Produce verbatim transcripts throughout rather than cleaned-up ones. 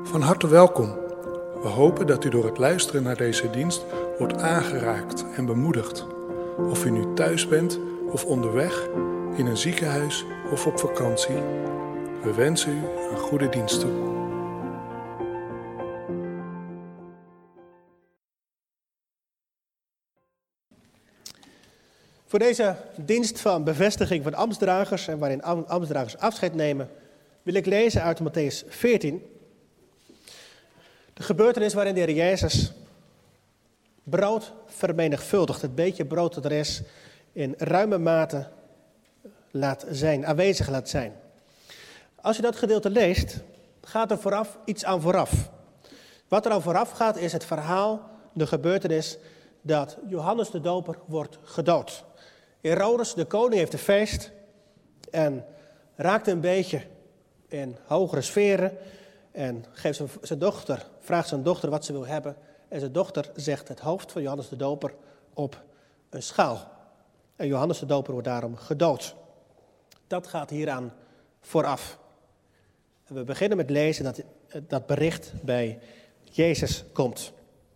Van harte welkom. We hopen dat u door het luisteren naar deze dienst wordt aangeraakt en bemoedigd. Of u nu thuis bent of onderweg, in een ziekenhuis of op vakantie. We wensen u een goede dienst toe. Voor deze dienst van bevestiging van ambtsdragers en waarin ambtsdragers afscheid nemen, wil ik lezen uit Mattheüs veertien. De gebeurtenis waarin de Heer Jezus brood vermenigvuldigt. Het beetje brood dat er is in ruime mate laat zijn, aanwezig laat zijn. Als je dat gedeelte leest, gaat er vooraf iets aan vooraf. Wat er aan vooraf gaat is het verhaal, de gebeurtenis dat Johannes de Doper wordt gedood. Herodes, de koning, heeft een feest en raakt een beetje in hogere sferen en geeft zijn, zijn dochter, vraagt zijn dochter wat ze wil hebben. En zijn dochter zegt het hoofd van Johannes de Doper op een schaal. En Johannes de Doper wordt daarom gedood. Dat gaat hieraan vooraf. En we beginnen met lezen dat dat bericht bij Jezus komt.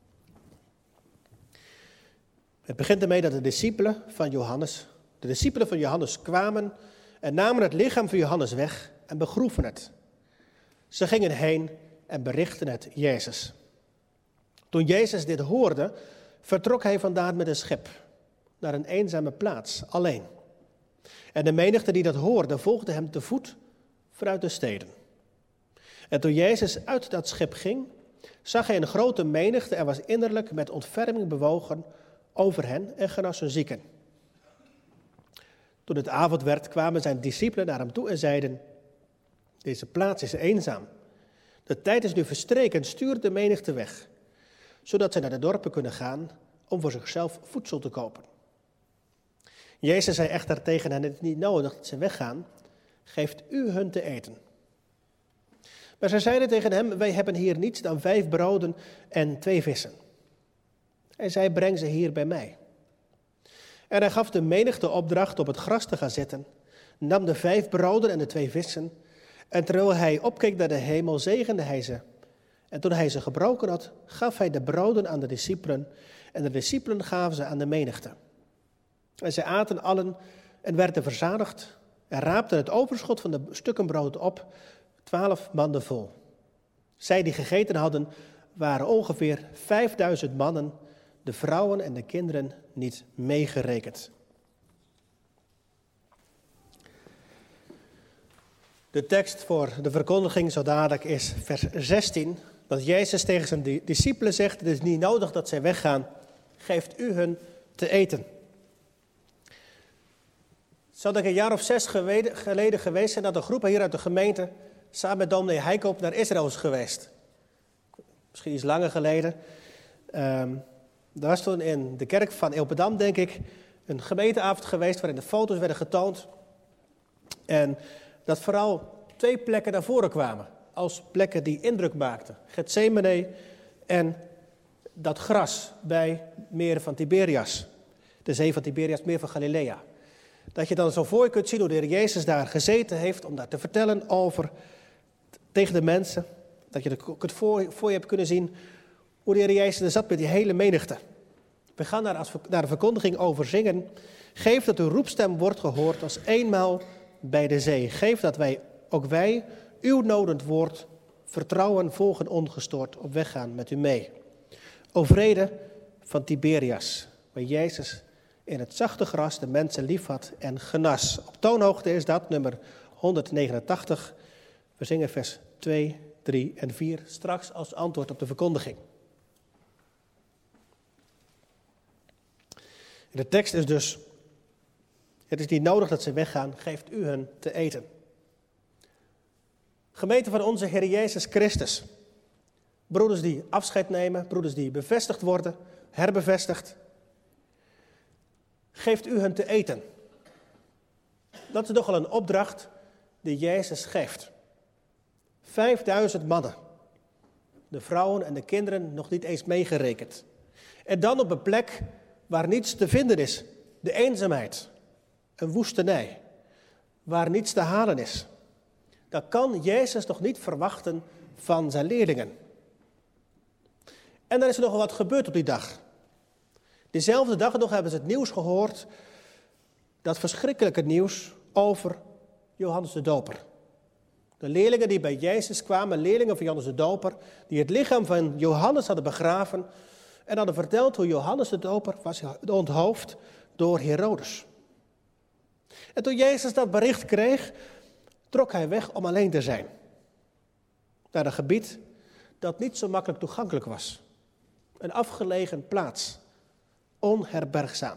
Het begint ermee dat de discipelen van Johannes, de discipelen van Johannes kwamen en namen het lichaam van Johannes weg en begroeven het. Ze gingen heen en berichtten het Jezus. Toen Jezus dit hoorde, vertrok hij vandaan met een schip naar een eenzame plaats, alleen. En de menigte die dat hoorde, volgde hem te voet vanuit de steden. En toen Jezus uit dat schip ging, zag hij een grote menigte en was innerlijk met ontferming bewogen over hen en genas hun zieken. Toen het avond werd, kwamen zijn discipelen naar hem toe en zeiden: deze plaats is eenzaam. De tijd is nu verstreken, stuur de menigte weg, zodat zij naar de dorpen kunnen gaan om voor zichzelf voedsel te kopen. Jezus zei echter tegen hen: het is niet nodig dat ze weggaan, geeft u hun te eten. Maar zij zeiden tegen hem: wij hebben hier niets dan vijf broden en twee vissen. Hij zei: breng ze hier bij mij. En hij gaf de menigte opdracht op het gras te gaan zitten, nam de vijf broden en de twee vissen, en terwijl hij opkeek naar de hemel, zegende hij ze. En toen hij ze gebroken had, gaf hij de broden aan de discipelen, en de discipelen gaven ze aan de menigte. En zij aten allen en werden verzadigd, en raapten het overschot van de stukken brood op, twaalf manden vol. Zij die gegeten hadden, waren ongeveer vijfduizend mannen, de vrouwen en de kinderen niet meegerekend. De tekst voor de verkondiging zo dadelijk is vers zestien. Dat Jezus tegen zijn discipelen zegt: het is niet nodig dat zij weggaan, geeft u hun te eten. Zou dat een jaar of zes geleden geweest zijn dat een groep hier uit de gemeente samen met dominee Heikoop naar Israël is geweest. Misschien iets langer geleden. Um, Er was toen in de kerk van Ilpendam, denk ik, een gemeenteavond geweest waarin de foto's werden getoond. En dat vooral twee plekken naar voren kwamen, als plekken die indruk maakten. Getsemane en dat gras bij meer van Tiberias. De zee van Tiberias, meer van Galilea. Dat je dan zo voor je kunt zien hoe de Heer Jezus daar gezeten heeft om daar te vertellen over, tegen de mensen. Dat je het voor, voor je hebt kunnen zien hoe de Heer Jezus er zat met die hele menigte. We gaan daar als, naar de verkondiging over zingen. Geef dat uw roepstem wordt gehoord als eenmaal bij de zee. Geef dat wij, ook wij, uw nodend woord vertrouwen, volgen ongestoord, op weg gaan met u mee. O vrede van Tiberias, waar Jezus in het zachte gras de mensen lief had en genas. Op toonhoogte is dat, nummer honderdnegenentachtig. We zingen vers twee, drie en vier, straks als antwoord op de verkondiging. De tekst is dus: het is niet nodig dat ze weggaan, geeft u hun te eten. Gemeente van onze Heer Jezus Christus. Broeders die afscheid nemen, broeders die bevestigd worden, herbevestigd. Geeft u hun te eten. Dat is nogal een opdracht die Jezus geeft. Vijfduizend mannen. De vrouwen en de kinderen nog niet eens meegerekend. En dan op een plek waar niets te vinden is. De eenzaamheid. Een woestenij. Waar niets te halen is. Dat kan Jezus toch niet verwachten van zijn leerlingen. En dan is er nogal wat gebeurd op die dag. Diezelfde dag nog hebben ze het nieuws gehoord, dat verschrikkelijke nieuws over Johannes de Doper. De leerlingen die bij Jezus kwamen, leerlingen van Johannes de Doper, die het lichaam van Johannes hadden begraven en hadden verteld hoe Johannes de Doper was onthoofd door Herodes. En toen Jezus dat bericht kreeg, trok hij weg om alleen te zijn. Naar een gebied dat niet zo makkelijk toegankelijk was. Een afgelegen plaats, onherbergzaam.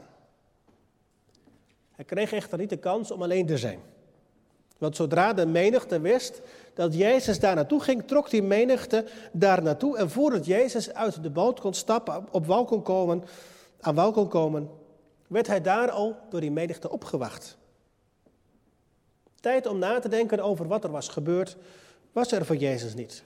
Hij kreeg echter niet de kans om alleen te zijn. Want zodra de menigte wist dat Jezus daar naartoe ging, trok die menigte daar naartoe. En voordat Jezus uit de boot kon stappen, op wal kon komen, aan wal kon komen, werd hij daar al door die menigte opgewacht. Tijd om na te denken over wat er was gebeurd, was er voor Jezus niet.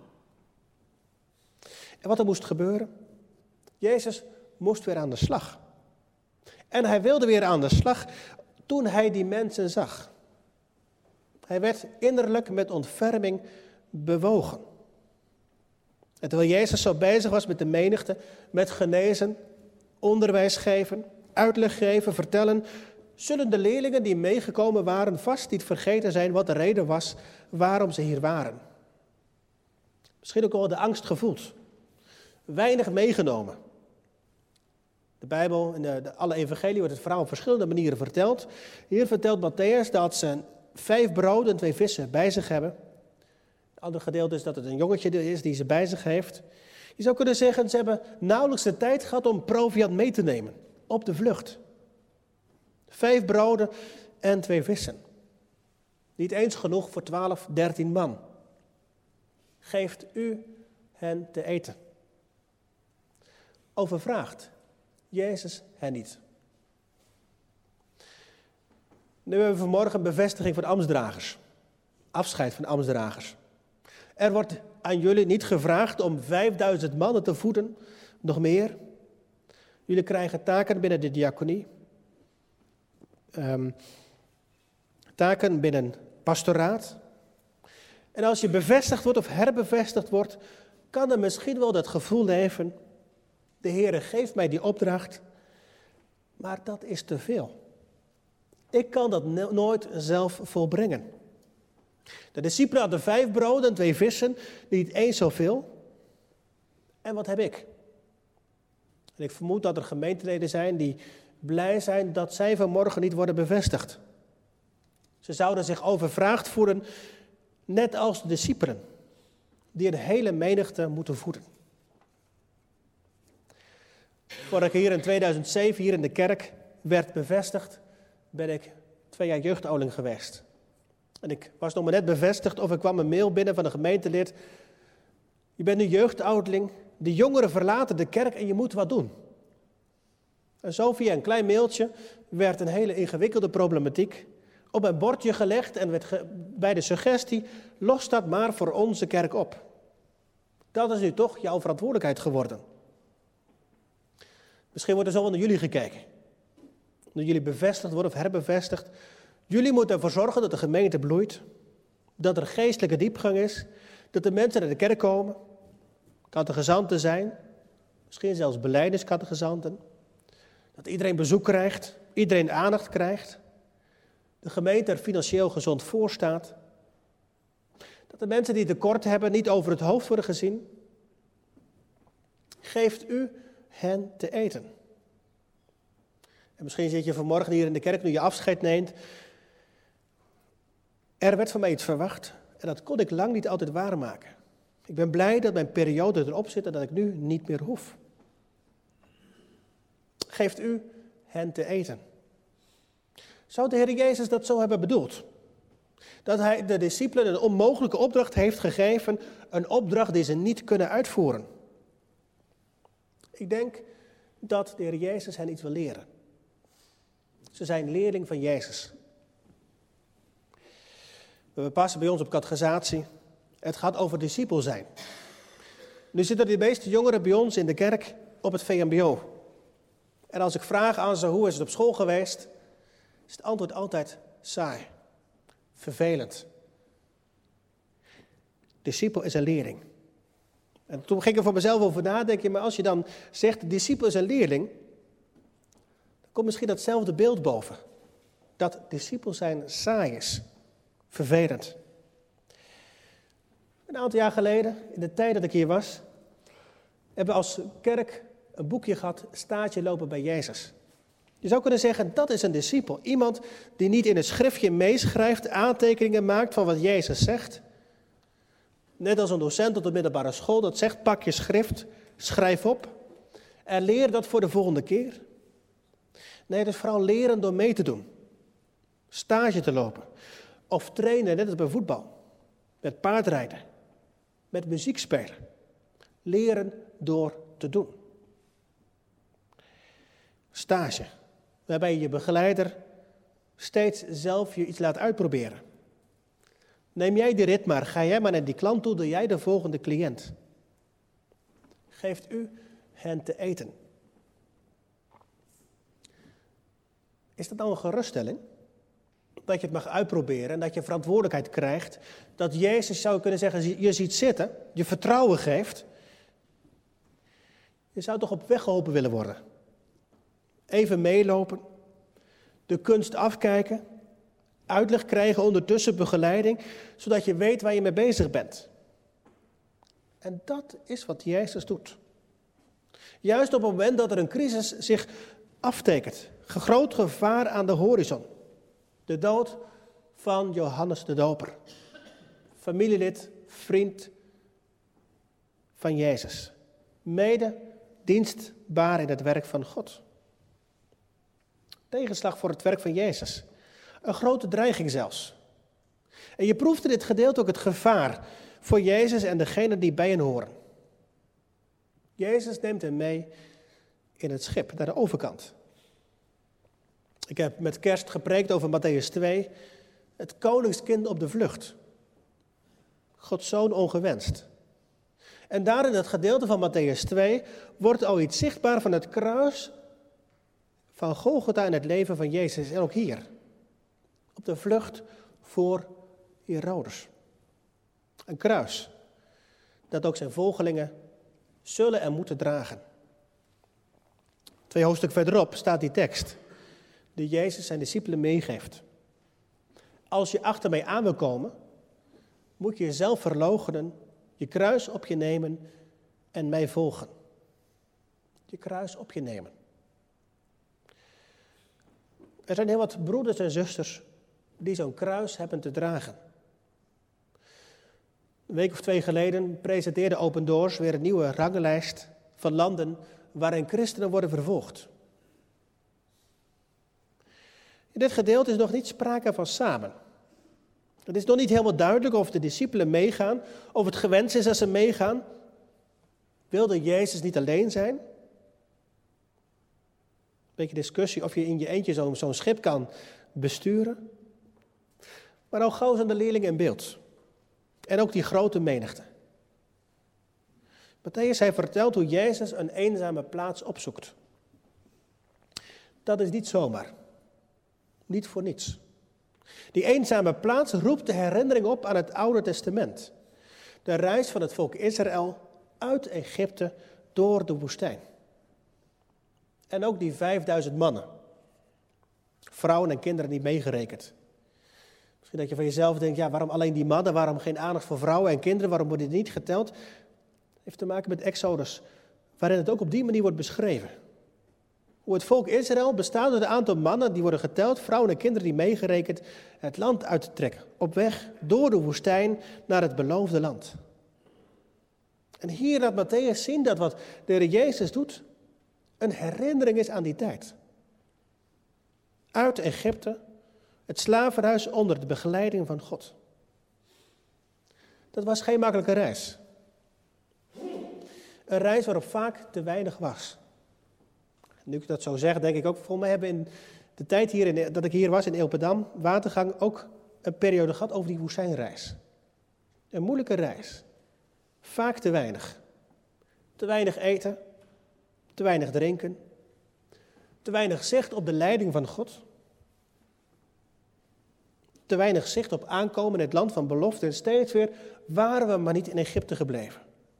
En wat er moest gebeuren? Jezus moest weer aan de slag. En hij wilde weer aan de slag toen hij die mensen zag. Hij werd innerlijk met ontferming bewogen. En terwijl Jezus zo bezig was met de menigte, met genezen, onderwijs geven, uitleg geven, vertellen, zullen de leerlingen die meegekomen waren vast niet vergeten zijn wat de reden was waarom ze hier waren. Misschien ook wel de angst gevoeld. Weinig meegenomen. De Bijbel en de, de, alle evangelie wordt het verhaal op verschillende manieren verteld. Hier vertelt Matthäus dat ze vijf broden en twee vissen bij zich hebben. Het andere gedeelte is dat het een jongetje is die ze bij zich heeft. Je zou kunnen zeggen, ze hebben nauwelijks de tijd gehad om proviant mee te nemen. Op de vlucht. Vijf broden en twee vissen. Niet eens genoeg voor twaalf, dertien man. Geeft u hen te eten? Overvraagt Jezus hen niet? Nu hebben we vanmorgen een bevestiging van ambtsdragers. Afscheid van ambtsdragers. Er wordt aan jullie niet gevraagd om vijfduizend mannen te voeden, nog meer. Jullie krijgen taken binnen de diaconie. Um, taken binnen pastoraat. En als je bevestigd wordt of herbevestigd wordt, kan er misschien wel dat gevoel leven, de Heere geeft mij die opdracht, maar dat is te veel. Ik kan dat no- nooit zelf volbrengen. De discipelen hadden vijf broden en twee vissen, niet eens zoveel. En wat heb ik? En ik vermoed dat er gemeenteleden zijn die blij zijn dat zij vanmorgen niet worden bevestigd. Ze zouden zich overvraagd voelen, net als de discipelen, die een hele menigte moeten voeden. Voordat ik hier in tweeduizend zeven hier in de kerk werd bevestigd, ben ik twee jaar jeugdouderling geweest. En ik was nog maar net bevestigd of er kwam een mail binnen van een gemeentelid. Je bent nu jeugdouderling, de jongeren verlaten de kerk en je moet wat doen. En zo via een klein mailtje werd een hele ingewikkelde problematiek op mijn bordje gelegd en werd ge- bij de suggestie, los dat maar voor onze kerk op. Dat is nu toch jouw verantwoordelijkheid geworden. Misschien wordt er zo wel naar jullie gekeken. Dat jullie bevestigd worden of herbevestigd. Jullie moeten ervoor zorgen dat de gemeente bloeit. Dat er geestelijke diepgang is. Dat de mensen naar de kerk komen. Catechizanten zijn. Misschien zelfs belijdeniscatechizanten. Dat iedereen bezoek krijgt. Iedereen aandacht krijgt. De gemeente er financieel gezond voor staat. Dat de mensen die tekort hebben niet over het hoofd worden gezien. Geeft u hen te eten. En misschien zit je vanmorgen hier in de kerk nu je afscheid neemt. Er werd van mij iets verwacht en dat kon ik lang niet altijd waarmaken. Ik ben blij dat mijn periode erop zit en dat ik nu niet meer hoef. Geeft u hen te eten. Zou de Heer Jezus dat zo hebben bedoeld? Dat hij de discipelen een onmogelijke opdracht heeft gegeven, een opdracht die ze niet kunnen uitvoeren. Ik denk dat de Heer Jezus hen iets wil leren. Ze zijn leerling van Jezus. We passen bij ons op catechisatie. Het gaat over discipel zijn. Nu zitten de meeste jongeren bij ons in de kerk op het V M B O. En als ik vraag aan ze hoe is het op school geweest, is het antwoord altijd saai, vervelend. Discipel is een leerling. En toen ging ik er voor mezelf over nadenken, maar als je dan zegt, discipel is een leerling, dan komt misschien datzelfde beeld boven. Dat discipel zijn saai is, vervelend. Een aantal jaar geleden, in de tijd dat ik hier was, hebben we als kerk een boekje gehad, Stage lopen bij Jezus. Je zou kunnen zeggen, dat is een discipel. Iemand die niet in een schriftje meeschrijft, aantekeningen maakt van wat Jezus zegt. Net als een docent op de middelbare school dat zegt, pak je schrift, schrijf op en leer dat voor de volgende keer. Nee, het is vooral leren door mee te doen. Stage te lopen. Of trainen, net als bij voetbal. Met paardrijden. Met muziek spelen. Leren door te doen. Stage. Waarbij je begeleider steeds zelf je iets laat uitproberen. Neem jij die rit maar, ga jij maar naar die klant toe, doe jij de volgende cliënt. Geeft u hen te eten. Is dat nou een geruststelling? Dat je het mag uitproberen en dat je verantwoordelijkheid krijgt. Dat Jezus, zou kunnen zeggen, je ziet zitten, je vertrouwen geeft. Je zou toch op weg geholpen willen worden. Even meelopen, de kunst afkijken, uitleg krijgen, ondertussen begeleiding, zodat je weet waar je mee bezig bent. En dat is wat Jezus doet. Juist op het moment dat er een crisis zich aftekent. Groot gevaar aan de horizon. De dood van Johannes de Doper. Familielid, vriend van Jezus. Mede dienstbaar in het werk van God. Tegenslag voor het werk van Jezus. Een grote dreiging zelfs. En je proeft in dit gedeelte ook het gevaar voor Jezus en degenen die bij hen horen. Jezus neemt hen mee in het schip, naar de overkant. Ik heb met kerst gepreekt over Mattheüs twee, het koningskind op de vlucht. Gods zoon ongewenst. En daar in het gedeelte van Mattheüs twee wordt al iets zichtbaar van het kruis van Golgotha in het leven van Jezus. En ook hier, op de vlucht voor Herodes. Een kruis dat ook zijn volgelingen zullen en moeten dragen. Twee hoofdstukken verderop staat die tekst die Jezus zijn discipelen meegeeft. Als je achter mij aan wil komen, moet je jezelf verloochenen, je kruis op je nemen en mij volgen. Je kruis op je nemen. Er zijn heel wat broeders en zusters die zo'n kruis hebben te dragen. Een week of twee geleden presenteerde Open Doors weer een nieuwe ranglijst van landen waarin christenen worden vervolgd. In dit gedeelte is nog niet sprake van samen. Het is nog niet helemaal duidelijk of de discipelen meegaan, of het gewenst is dat ze meegaan. Wilde Jezus niet alleen zijn? Beetje discussie of je in je eentje zo'n, zo'n schip kan besturen. Maar al gauw zijn de leerlingen in beeld. En ook die grote menigte. Mattheüs, hij vertelt hoe Jezus een eenzame plaats opzoekt. Dat is niet zomaar. Niet voor niets. Die eenzame plaats roept de herinnering op aan het Oude Testament. De reis van het volk Israël uit Egypte door de woestijn. En ook die vijfduizend mannen. Vrouwen en kinderen niet meegerekend. Misschien dat je van jezelf denkt, ja, waarom alleen die mannen? Waarom geen aandacht voor vrouwen en kinderen? Waarom wordt dit niet geteld? Het heeft te maken met Exodus, waarin het ook op die manier wordt beschreven. Hoe het volk Israël bestaat uit een aantal mannen die worden geteld, vrouwen en kinderen die meegerekend, het land uit te trekken. Op weg door de woestijn naar het beloofde land. En hier laat Mattheüs zien dat wat de Heer Jezus doet, een herinnering is aan die tijd. Uit Egypte, het slavenhuis onder de begeleiding van God. Dat was geen makkelijke reis. Een reis waarop vaak te weinig was. Nu ik dat zo zeg, denk ik ook, volgens mij hebben in de tijd hier in, dat ik hier was in Ilpendam, Watergang, ook een periode gehad over die woestijnreis. Een moeilijke reis. Vaak te weinig. Te weinig eten, te weinig drinken, te weinig zicht op de leiding van God. Te weinig zicht op aankomen in het land van belofte. En steeds weer waren we maar niet in Egypte gebleven.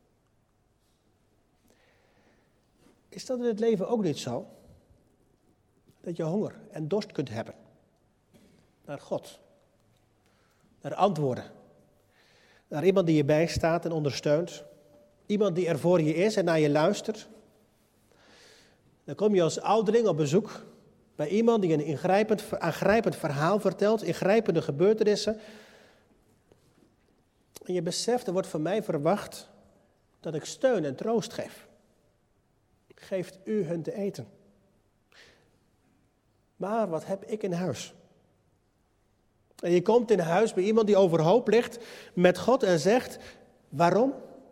Is dat in het leven ook niet zo? Dat je honger en dorst kunt hebben. Naar God. Naar antwoorden. Naar iemand die je bijstaat en ondersteunt. Iemand die er voor je is en naar je luistert. Dan kom je als ouderling op bezoek bij iemand die een ingrijpend, aangrijpend verhaal vertelt, ingrijpende gebeurtenissen. En je beseft, er wordt van mij verwacht dat ik steun en troost geef. Geeft u hun te eten. Maar wat heb ik in huis? En je komt in huis bij iemand die overhoop ligt met God en zegt, waarom?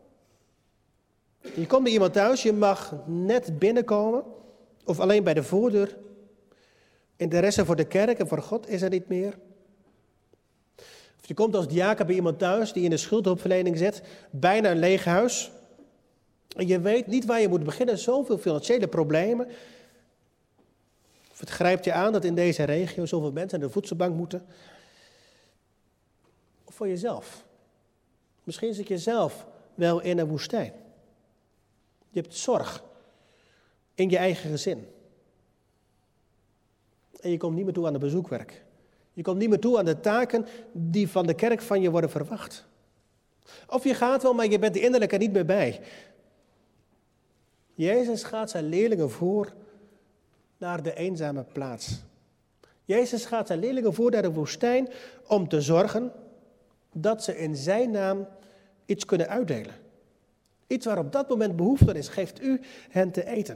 Je komt bij iemand thuis, je mag net binnenkomen, of alleen bij de voordeur. Interesse voor de kerk en voor God is er niet meer. Of je komt als diaken bij iemand thuis die in de schuldhulpverlening zit, bijna een leeg huis. En je weet niet waar je moet beginnen, zoveel financiële problemen. Of het grijpt je aan dat in deze regio zoveel mensen aan de voedselbank moeten. Of voor jezelf. Misschien zit je zelf wel in een woestijn. Je hebt zorg in je eigen gezin. En je komt niet meer toe aan het bezoekwerk. Je komt niet meer toe aan de taken die van de kerk van je worden verwacht. Of je gaat wel, maar je bent innerlijk er niet meer bij. Jezus gaat zijn leerlingen voor naar de eenzame plaats. Jezus gaat zijn leerlingen voor naar de woestijn om te zorgen dat ze in zijn naam iets kunnen uitdelen. Iets waar op dat moment behoefte aan is, geeft u hen te eten.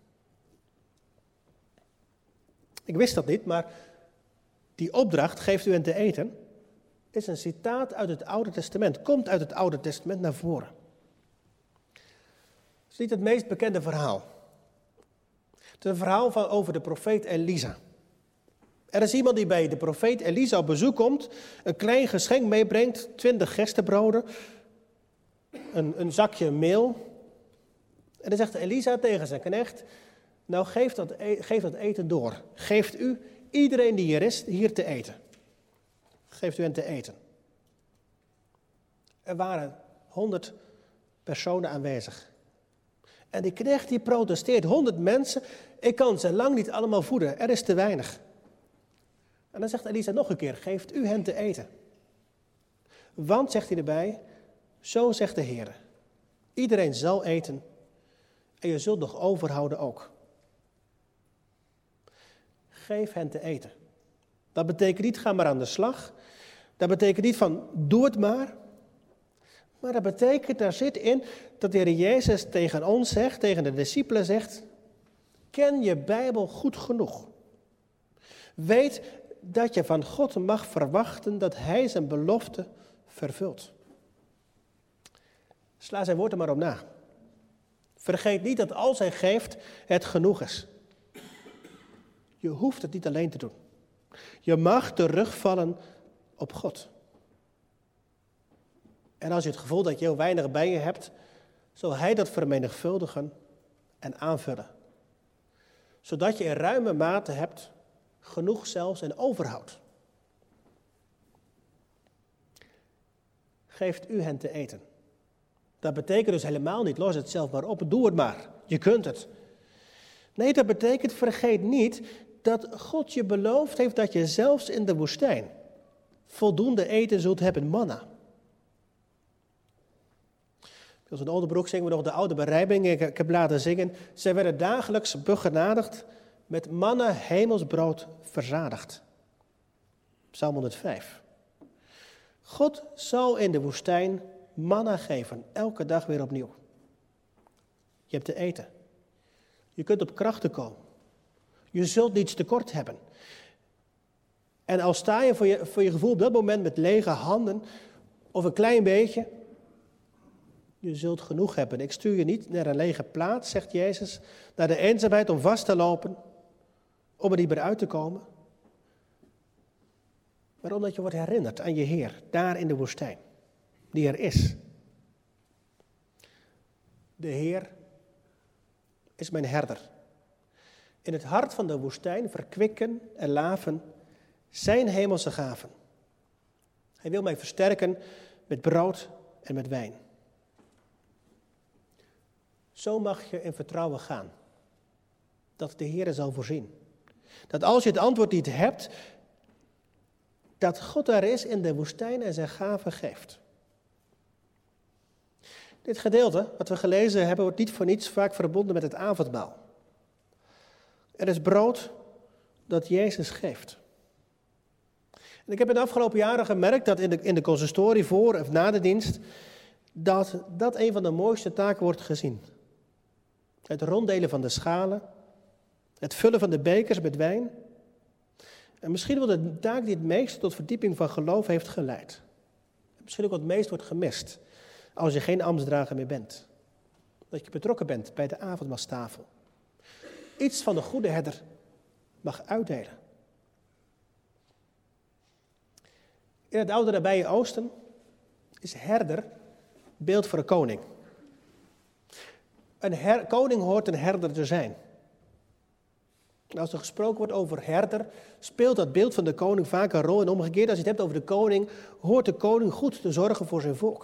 Ik wist dat niet, maar die opdracht, geeft u hen te eten, is een citaat uit het Oude Testament. Komt uit het Oude Testament naar voren. Het is niet het meest bekende verhaal. Het is een verhaal van, over de profeet Elisa. Er is iemand die bij de profeet Elisa op bezoek komt, een klein geschenk meebrengt, twintig gerstebroden, een, een zakje meel. En dan zegt Elisa tegen zijn knecht, nou geef dat, geef dat eten door. Geeft u iedereen die hier is, hier te eten. Geeft u hen te eten. Er waren honderd personen aanwezig. En die knecht die protesteert, honderd mensen, ik kan ze lang niet allemaal voeden, er is te weinig. En dan zegt Elisa nog een keer, geeft u hen te eten. Want, zegt hij erbij, zo zegt de Heer, iedereen zal eten en je zult nog overhouden ook. Geef hen te eten. Dat betekent niet, ga maar aan de slag. Dat betekent niet van, doe het maar. Maar dat betekent, daar zit in, dat de Heer Jezus tegen ons zegt, tegen de discipelen zegt, ken je Bijbel goed genoeg. Weet dat je van God mag verwachten dat Hij zijn belofte vervult. Sla zijn woorden maar op na. Vergeet niet dat als Hij geeft, het genoeg is. Je hoeft het niet alleen te doen. Je mag terugvallen op God. En als je het gevoel dat je heel weinig bij je hebt, zal Hij dat vermenigvuldigen en aanvullen. Zodat je in ruime mate hebt, genoeg zelfs en overhoud. Geeft u hen te eten. Dat betekent dus helemaal niet, los het zelf maar op, doe het maar. Je kunt het. Nee, dat betekent, vergeet niet dat God je beloofd heeft dat je zelfs in de woestijn voldoende eten zult hebben, manna. Als een Oldenbroek zingen we nog de oude berijming, ik, ik heb laten zingen. Zij werden dagelijks begenadigd, met manna hemelsbrood verzadigd. Psalm honderdvijf. God zal in de woestijn manna geven, elke dag weer opnieuw. Je hebt te eten. Je kunt op krachten komen. Je zult niets tekort hebben. En al sta je voor je, voor je gevoel op dat moment met lege handen, of een klein beetje, je zult genoeg hebben. Ik stuur je niet naar een lege plaats, zegt Jezus, naar de eenzaamheid om vast te lopen, om er niet meer uit te komen. Maar omdat je wordt herinnerd aan je Heer, daar in de woestijn, die er is. De Heer is mijn herder. In het hart van de woestijn verkwikken en laven zijn hemelse gaven. Hij wil mij versterken met brood en met wijn. Zo mag je in vertrouwen gaan. Dat de Heer zal voorzien. Dat als je het antwoord niet hebt, dat God daar is in de woestijn en zijn gaven geeft. Dit gedeelte, wat we gelezen hebben, wordt niet voor niets vaak verbonden met het avondmaal. Er is brood dat Jezus geeft. En ik heb in de afgelopen jaren gemerkt dat in de, in de consistorie voor of na de dienst, dat dat een van de mooiste taken wordt gezien. Het ronddelen van de schalen, het vullen van de bekers met wijn. En misschien wel de taak die het meest tot verdieping van geloof heeft geleid. Misschien ook wat het meest wordt gemist als je geen ambtsdrager meer bent. Dat je betrokken bent bij de avondmaalstafel. Iets van de goede herder mag uitdelen. In het oude nabije Oosten is herder beeld voor een koning. Een her- koning hoort een herder te zijn. En als er gesproken wordt over herder, speelt dat beeld van de koning vaak een rol. En omgekeerd, als je het hebt over de koning, hoort de koning goed te zorgen voor zijn volk.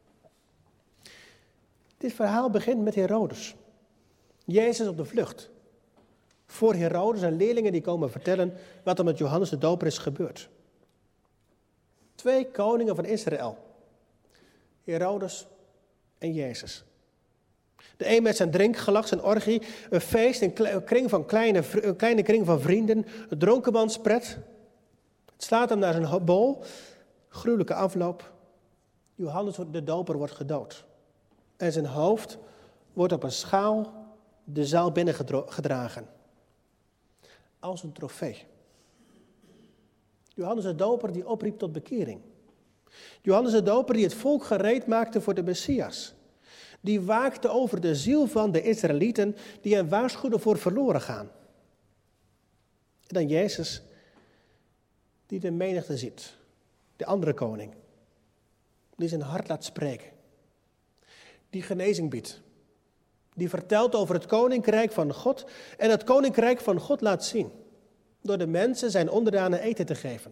Dit verhaal begint met Herodes. Jezus op de vlucht. Voor Herodes en leerlingen die komen vertellen wat er met Johannes de Doper is gebeurd. Twee koningen van Israël. Herodes en Jezus. De een met zijn drinkgelach, zijn orgie, een feest, een kring van kleine, een kleine kring van vrienden, een dronkenmanspret. Het slaat hem naar zijn bol, gruwelijke afloop. Johannes de Doper wordt gedood. En zijn hoofd wordt op een schaal de zaal binnengedragen. Als een trofee. Johannes de Doper die opriep tot bekering. Johannes de Doper die het volk gereed maakte voor de Messias. Die waakte over de ziel van de Israëlieten die hen waarschuwden voor verloren gaan. En dan Jezus die de menigte ziet. De andere koning. Die zijn hart laat spreken. Die genezing biedt. Die vertelt over het koninkrijk van God en het koninkrijk van God laat zien. Door de mensen zijn onderdanen eten te geven.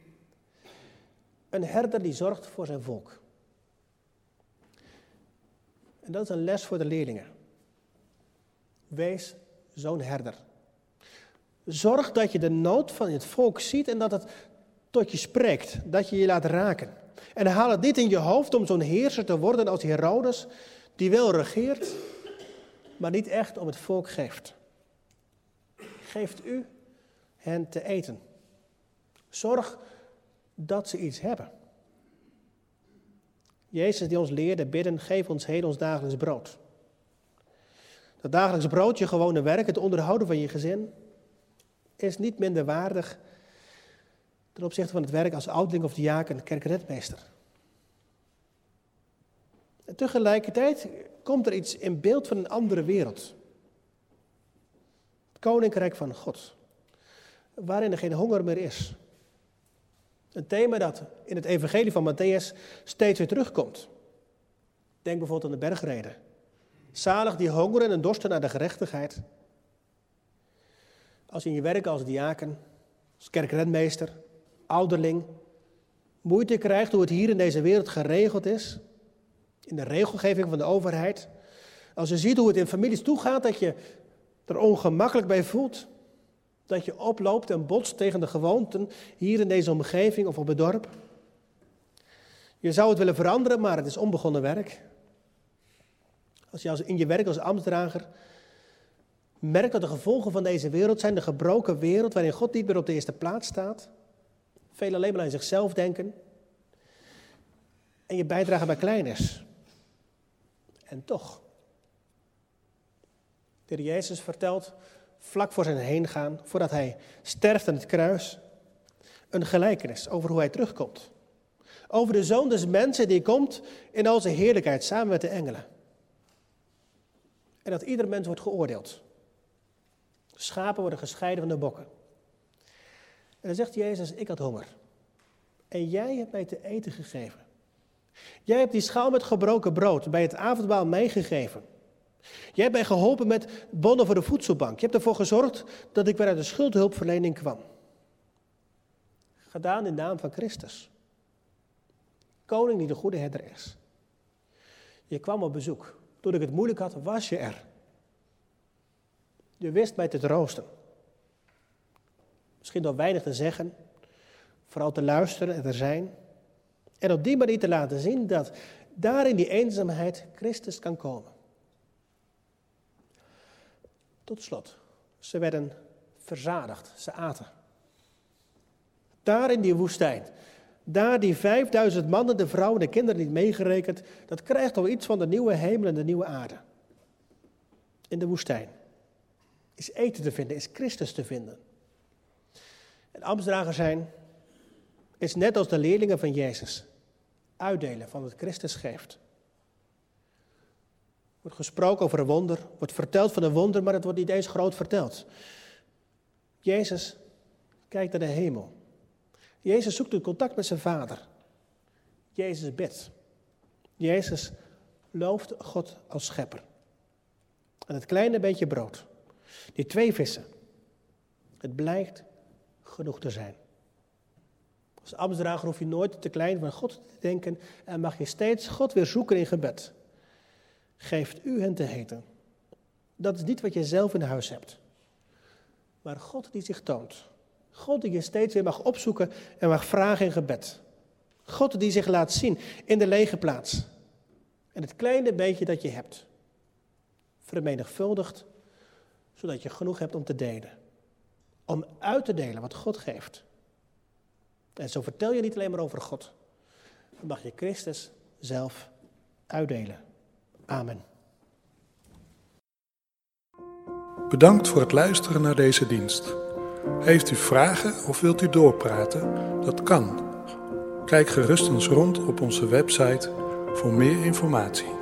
Een herder die zorgt voor zijn volk. En dat is een les voor de leerlingen. Wees zo'n herder. Zorg dat je de nood van het volk ziet en dat het tot je spreekt. Dat je je laat raken. En haal het niet in je hoofd om zo'n heerser te worden als Herodes, die wel regeert, maar niet echt om het volk geeft. Geeft u hen te eten. Zorg dat ze iets hebben. Jezus die ons leerde bidden, geef ons heden ons dagelijks brood. Dat dagelijks brood, je gewone werk, het onderhouden van je gezin, is niet minder waardig ten opzichte van het werk als ouderling of diaken, kerkredmeester. En tegelijkertijd komt er iets in beeld van een andere wereld. Het koninkrijk van God, waarin er geen honger meer is. Een thema dat in het evangelie van Matthäus steeds weer terugkomt. Denk bijvoorbeeld aan de bergreden. Zalig die hongeren en dorsten naar de gerechtigheid. Als je in je werk als diaken, als kerkredmeester, ouderling, moeite krijgt hoe het hier in deze wereld geregeld is, in de regelgeving van de overheid. Als je ziet hoe het in families toegaat, dat je er ongemakkelijk bij voelt. Dat je oploopt en botst tegen de gewoonten hier in deze omgeving of op het dorp. Je zou het willen veranderen, maar het is onbegonnen werk. Als je in je werk als ambtsdrager merkt dat de gevolgen van deze wereld zijn, de gebroken wereld waarin God niet meer op de eerste plaats staat. Veel alleen maar aan zichzelf denken. En je bijdrage maar klein is. En toch. De Heer Jezus vertelt vlak voor zijn heen gaan, voordat hij sterft aan het kruis, een gelijkenis over hoe hij terugkomt. Over de Zoon des Mensen die komt in al zijn heerlijkheid samen met de engelen. En dat ieder mens wordt geoordeeld. De schapen worden gescheiden van de bokken. En dan zegt Jezus, ik had honger. En jij hebt mij te eten gegeven. Jij hebt die schaal met gebroken brood bij het avondmaal meegegeven. Jij hebt mij geholpen met bonnen voor de voedselbank. Je hebt ervoor gezorgd dat ik weer uit de schuldhulpverlening kwam. Gedaan in naam van Christus. koning die de goede herder is. Je kwam op bezoek. Toen ik het moeilijk had, was je er. Je wist mij te troosten. Misschien door weinig te zeggen, vooral te luisteren en te zijn. En op die manier te laten zien dat daar in die eenzaamheid Christus kan komen. Tot slot, ze werden verzadigd, ze aten. Daar in die woestijn, daar die vijfduizend mannen, de vrouwen, de kinderen niet meegerekend, dat krijgt al iets van de nieuwe hemel en de nieuwe aarde. In de woestijn is eten te vinden, is Christus te vinden. En ambtsdrager zijn is net als de leerlingen van Jezus. Uitdelen van wat Christus geeft. Er wordt gesproken over een wonder, wordt verteld van een wonder, maar het wordt niet eens groot verteld. Jezus kijkt naar de hemel. Jezus zoekt het contact met zijn Vader. Jezus bidt. Jezus looft God als schepper. En het kleine beetje brood, die twee vissen, het blijkt genoeg te zijn. Als ambtsdrager hoef je nooit te klein van God te denken en mag je steeds God weer zoeken in gebed. Geeft u hen te eten. Dat is niet wat je zelf in huis hebt. Maar God die zich toont. God die je steeds weer mag opzoeken en mag vragen in gebed. God die zich laat zien in de lege plaats. En het kleine beetje dat je hebt. Vermenigvuldigt, zodat je genoeg hebt om te delen. Om uit te delen wat God geeft. En zo vertel je niet alleen maar over God. Dan mag je Christus zelf uitdelen. Amen. Bedankt voor het luisteren naar deze dienst. Heeft u vragen of wilt u doorpraten? Dat kan. Kijk gerust eens rond op onze website voor meer informatie.